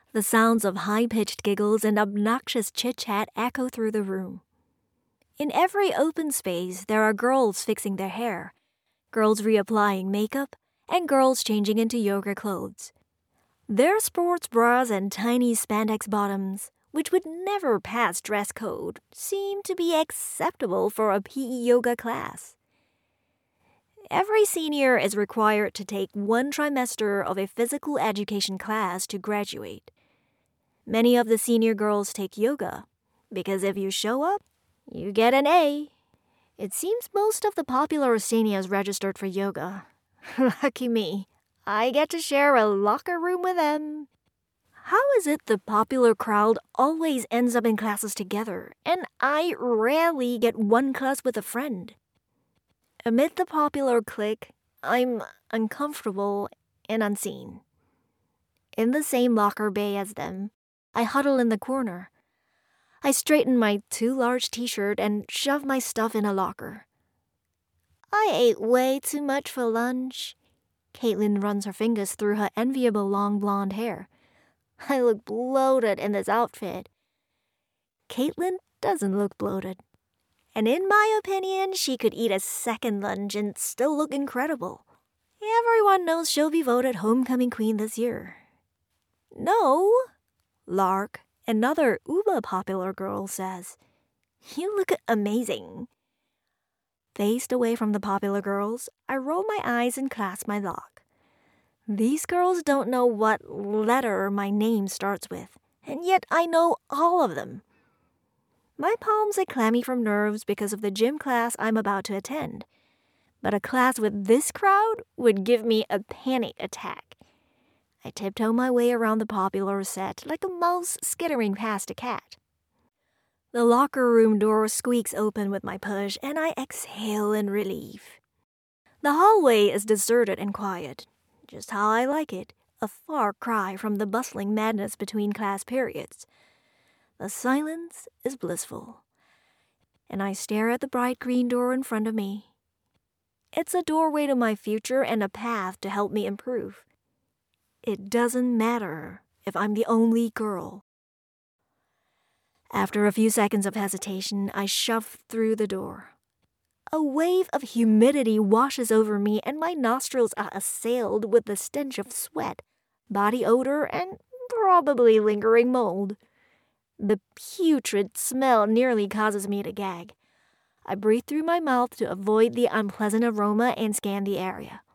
The sounds of high-pitched giggles and obnoxious chit-chat echo through the room. In every open space, there are girls fixing their hair, girls reapplying makeup, and girls changing into yoga clothes. Their sports bras and tiny spandex bottoms, which would never pass dress code, seem to be acceptable for a PE yoga class. Every senior is required to take 1 trimester of a physical education class to graduate. Many of the senior girls take yoga, because if you show up, you get an A. It seems most of the popular seniors registered for yoga. Lucky me, I get to share a locker room with them. How is it the popular crowd always ends up in classes together, and I rarely get one class with a friend? Amid the popular clique, I'm uncomfortable and unseen. In the same locker bay as them, I huddle in the corner. I straighten my too large t-shirt and shove my stuff in a locker. I ate way too much for lunch. Caitlin runs her fingers through her enviable long blonde hair. I look bloated in this outfit. Caitlin doesn't look bloated. And in my opinion, she could eat a second lunch and still look incredible. Everyone knows she'll be voted homecoming queen this year. No, Lark, another uber popular girl, says. You look amazing. Faced away from the popular girls, I roll my eyes and clasp my lock. These girls don't know what letter my name starts with, and yet I know all of them. My palms are clammy from nerves because of the gym class I'm about to attend, but a class with this crowd would give me a panic attack. I tiptoe my way around the popular set like a mouse skittering past a cat. The locker room door squeaks open with my push, and I exhale in relief. The hallway is deserted and quiet, just how I like it, a far cry from the bustling madness between class periods. The silence is blissful, and I stare at the bright green door in front of me. It's a doorway to my future and a path to help me improve. It doesn't matter if I'm the only girl. After a few seconds of hesitation, I shove through the door. A wave of humidity washes over me, and my nostrils are assailed with the stench of sweat, body odor, and probably lingering mold. The putrid smell nearly causes me to gag. I breathe through my mouth to avoid the unpleasant aroma and scan the area.